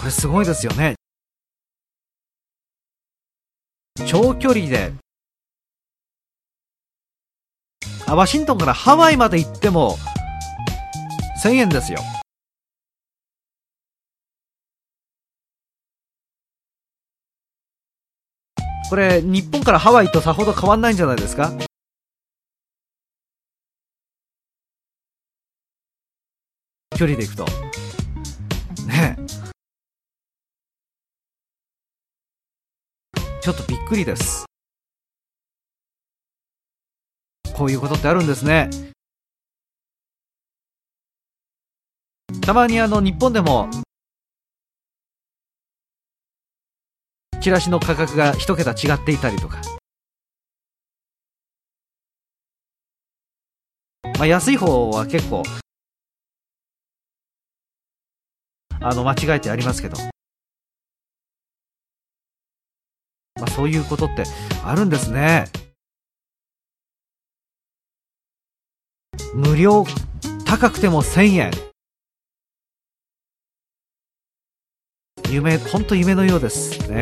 れすごいですよね。長距離でワシントンからハワイまで行っても1000円ですよ。これ日本からハワイとさほど変わんないんじゃないですか。距離で行くとねえ、ちょっとびっくりです。こういうことってあるんですね。たまに日本でもチラシの価格が一桁違っていたりとか、安い方は結構間違えてありますけど、そういうことってあるんですね。無料、高くても1000円。本当夢のようですね。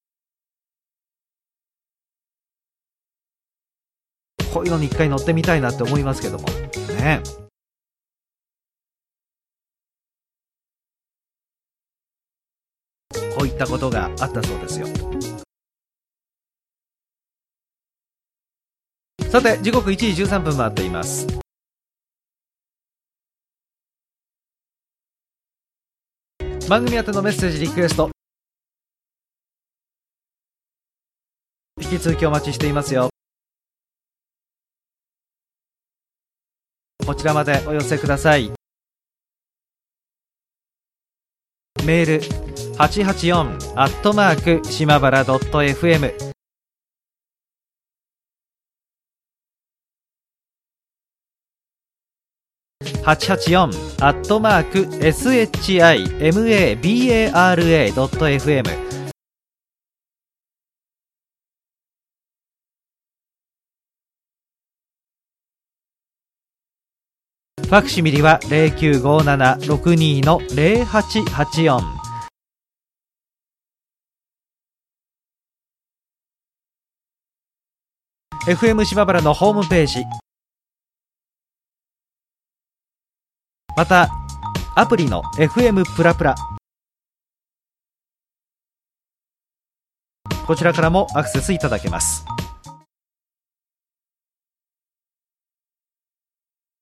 こういうのに一回乗ってみたいなって思いますけどもね。こういったことがあったそうですよ。さて時刻1時13分回っています。番組宛てのメッセージリクエスト引き続きお待ちしていますよ。こちらまでお寄せください。メール884@島原 .fm、 884@shimabara.fm、 ファクシミリは 0957-62-0884。 FM 島原のホームページ、またアプリの FM プラプラ、こちらからもアクセスいただけます。